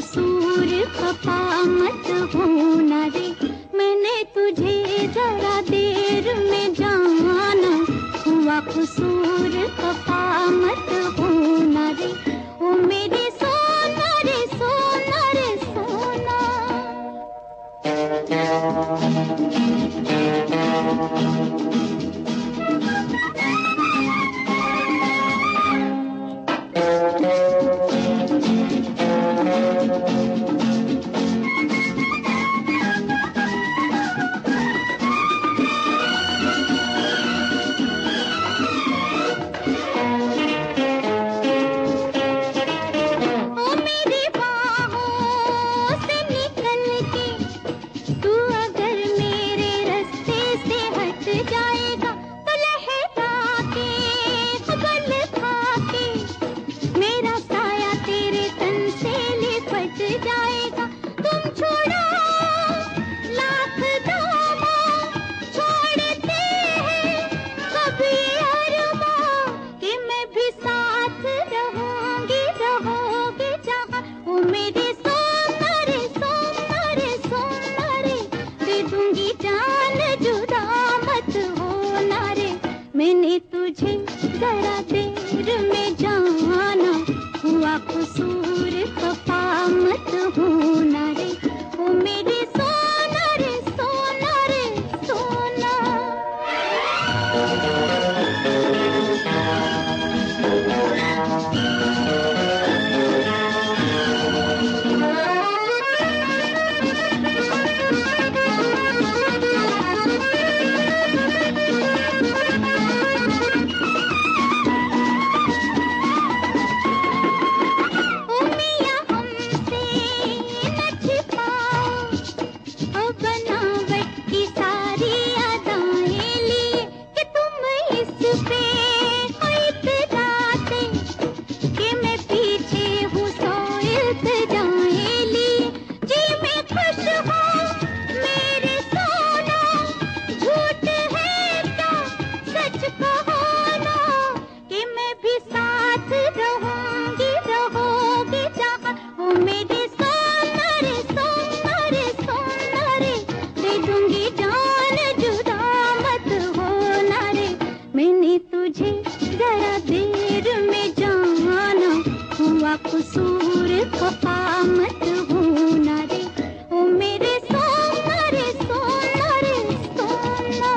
कसूर खफा मत होना रे, मैंने तुझे जरा देर में जाना, हुआ कसूर खफा मत होना रे, ओ मेरे सोना रे सोना रे सोना। मैंने तुझे जरा देर में जाना, हुआ कसूर खफा मत होना रे, ओ मेरे सोना रे सोना रे सोना। तुझे जरा देर में जाना, हुआ कसूर खफा मत होना रे, ओ मेरे सोना रे सोना रे सोना।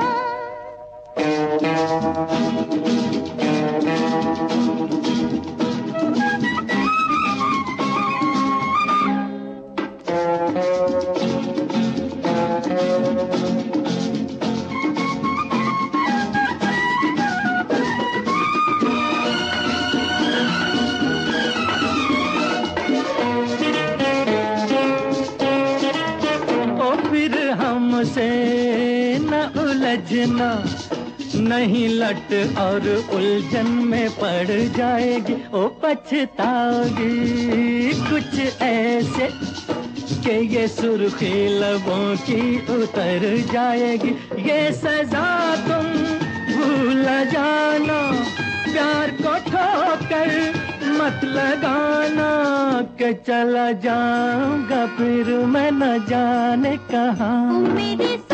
हमसे न उलझना, नहीं लट और उलझन में पड़ जाएगी, ओ पछताओगी कुछ ऐसे कि ये सुर्खी लबों की उतर जाएगी। ये सजा तुम भूल जाना, प्यार को ठोकर मत लगाना, कि चला जाऊंगा फिर मैं न जाने कहाँ।